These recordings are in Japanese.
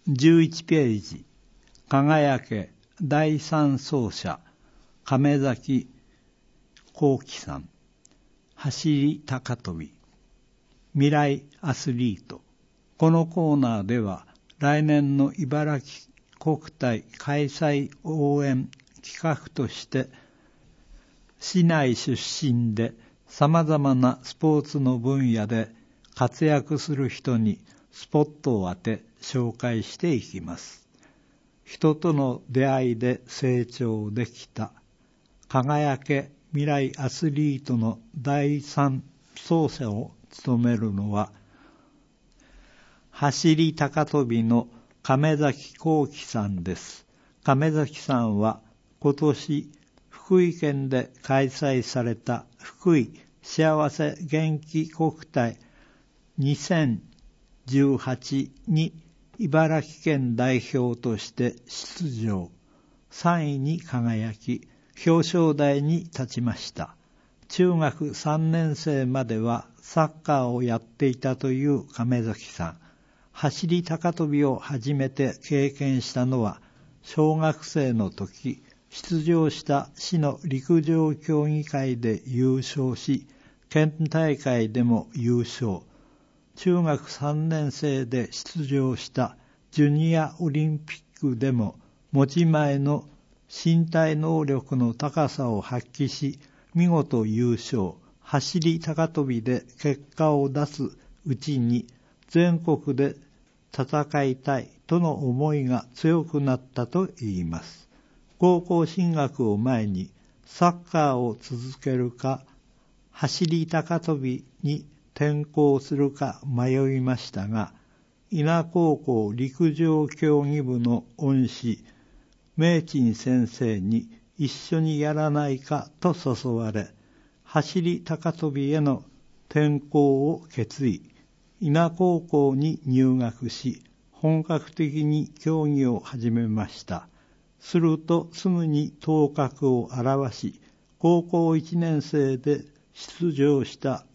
11ページ、輝け第3走者、亀崎幸喜さん、走り高跳び、未来アスリート。このコーナーでは、来年の茨城国体開催応援企画として、市内出身で様々なスポーツの分野で活躍する人にスポットを当て紹介していきます。人との出会いで成長できた輝け未来アスリートの第3走者を務めるのは、走り高跳びの亀崎幸喜さんです。亀崎さんは今年福井県で開催された福井幸せ元気国体2018に茨城県代表として出場、3位に輝き、表彰台に立ちました。中学3年生まではサッカーをやっていたという亀崎さん。走り高跳びを初めて経験したのは、小学生の時、出場した市の陸上競技会で優勝し、県大会でも優勝。中学3年生で出場したジュニアオリンピックでも持ち前の身体能力の高さを発揮し、見事優勝。走り高跳びで結果を出すうちに全国で戦いたいとの思いが強くなったといいます。高校進学を前にサッカーを続けるか走り高跳びに転校するか迷いましたが、伊那高校陸上競技部の恩師明珍先生に一緒にやらないかと誘われ、走り高跳びへの転校を決意。伊那高校に入学し、本格的に競技を始めました。するとすぐに頭角を現し、高校1年生で出場した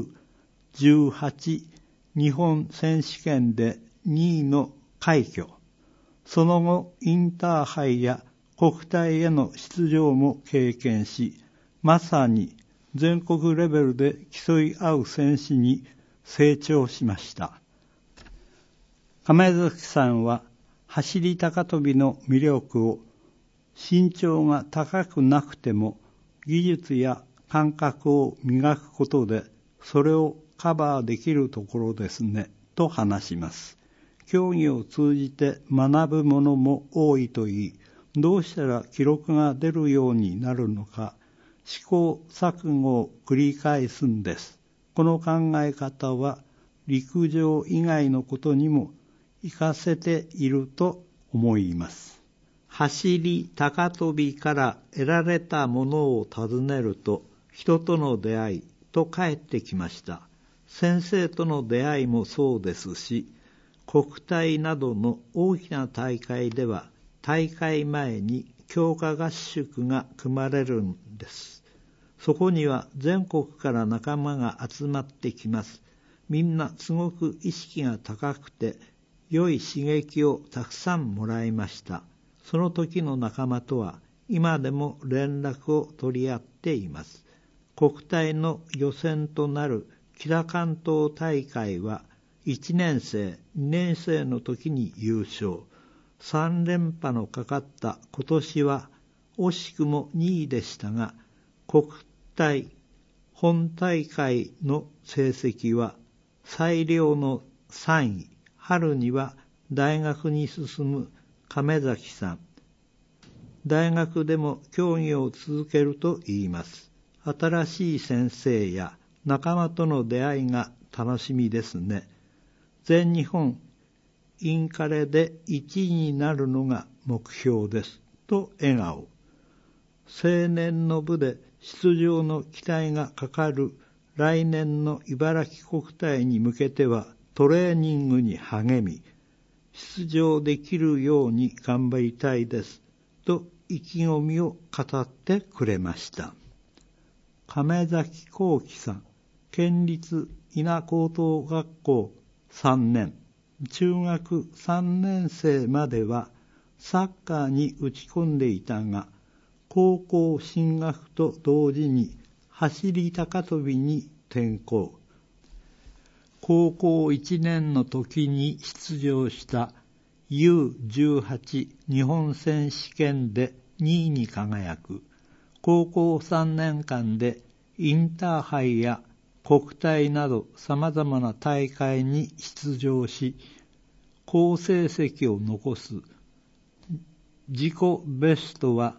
U18 日本選手権で2位の快挙。その後、インターハイや国体への出場も経験し、まさに全国レベルで競い合う選手に成長しました。亀崎さんは走り高跳びの魅力を、身長が高くなくても技術や感覚を磨くことでそれをカバーできるところですねと話します。競技を通じて学ぶものも多いといい、どうしたら記録が出るようになるのか試行錯誤を繰り返すんです。この考え方は陸上以外のことにも活かせていると思います。走り高跳びから得られたものを尋ねると、人との出会いと返ってきました。先生との出会いもそうですし、国体などの大きな大会では大会前に強化合宿が組まれるんです。そこには全国から仲間が集まってきます。みんなすごく意識が高くて、良い刺激をたくさんもらいました。その時の仲間とは今でも連絡を取り合っています。国体の予選となる北関東大会は1年生、2年生の時に優勝。3連覇のかかった今年は惜しくも2位でしたが、国体本大会の成績は最良の3位。春には大学に進む亀崎さん。大学でも競技を続けると言います。新しい先生や仲間との出会いが楽しみですね。全日本インカレで1位になるのが目標です。と笑顔。青年の部で出場の期待がかかる来年の茨城国体に向けてはトレーニングに励み、出場できるように頑張りたいです。と意気込みを語ってくれました。亀崎幸喜さん、県立伊那高等学校3年、 中学3年生まではサッカーに打ち込んでいたが、高校進学と同時に走り高跳びに転向。高校1年の時に出場した U18 日本選手権で2位に輝く。高校3年間でインターハイや国体など様々な大会に出場し、好成績を残す。自己ベストは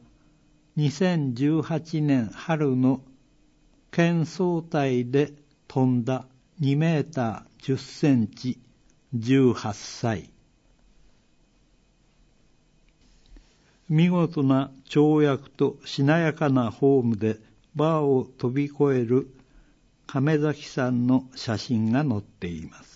2018年春の県総体で飛んだ2メーター10センチ18歳。見事な跳躍としなやかなフォームでバーを飛び越える亀崎さんの写真が載っています。